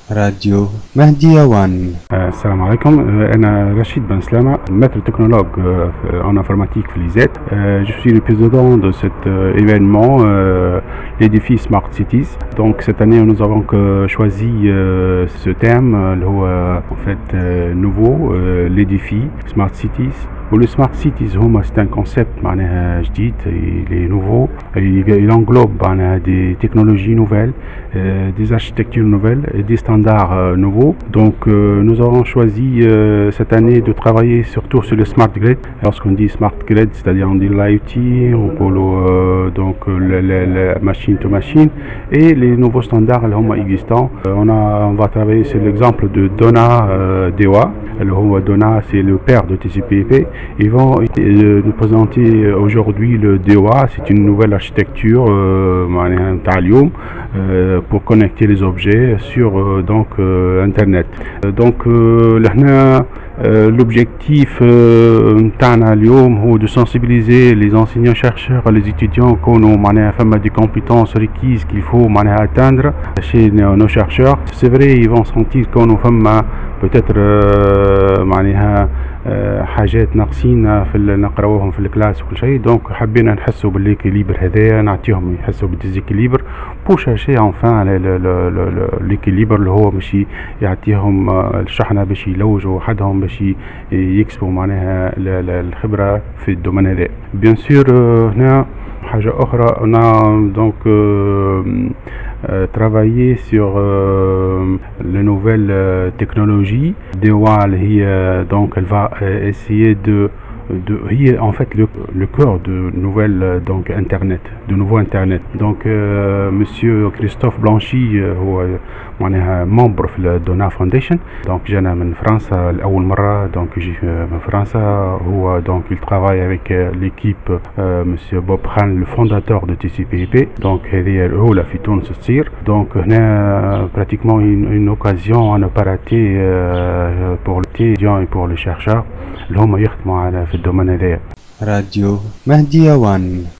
راديو مهدي وان. السلام عليكم. أنا رشيد Ben Slama, maître technologue en informatique FLISET. Je suis le président de cet événement, l'édifice Smart Cities. Donc cette année, nous avons choisi ce thème, en fait nouveau, l'édifice Smart Cities. Le Smart Cities, c'est un concept معناها جديد, il est nouveau, il englobe des technologies nouvelles, des architectures nouvelles et des standards nouveaux. Donc nous avons choisi cette année de travailler surtout sur le Smart Grid. Lorsqu'on dit Smart Grid, c'est-à-dire on dit l'IoT, on peut donc la machine to machine et les nouveaux standards existants. On va travailler sur l'exemple de Dona Dewa. Dona, c'est le père de TCP/IP. Ils vont nous présenter aujourd'hui le DOA. C'est une nouvelle architecture pour connecter les objets sur Internet. Donc l'objectif est de sensibiliser les enseignants chercheurs, les étudiants qu'on a des compétences requises qu'il faut atteindre chez nos chercheurs. C'est vrai, ils vont sentir qu'on a peut-être حاجات ناقصين في نقراوهم في الكلاس وكل شيء. دونك حبينا نحسوا بالليكيليبر هذايا, نعطيهم يحسوا بالديزيكيليبر بور شاشي انفان ليكيليبر اللي هو باش يعطيهم الشحنه باش يلوجوا وحدهم باش يكسبوا معناها الخبره في الدومين هذا. بيان سور هنا حاجه اخرى, on a donc travailler sur les nouvelles technologies. DEWA, donc elle va essayer de en fait le cœur de nouvelles donc internet, de nouveau internet. Donc monsieur Christophe Blanchy هو معناها membre في الدونا فاونديشن. donc جانا من فرنسا لأول مرة, donc يجي من فرنسا. هو donc il travaille avec l'équipe monsieur Bob Khan, le fondateur de TCP/IP. donc هذه الأولى في تونس تصير. donc هنا pratiquement une occasion à ne pas rater pour l'étudiant et pour les chercheurs اللي هم يخدموا في الدومين هذايا. راديو مهدي وان.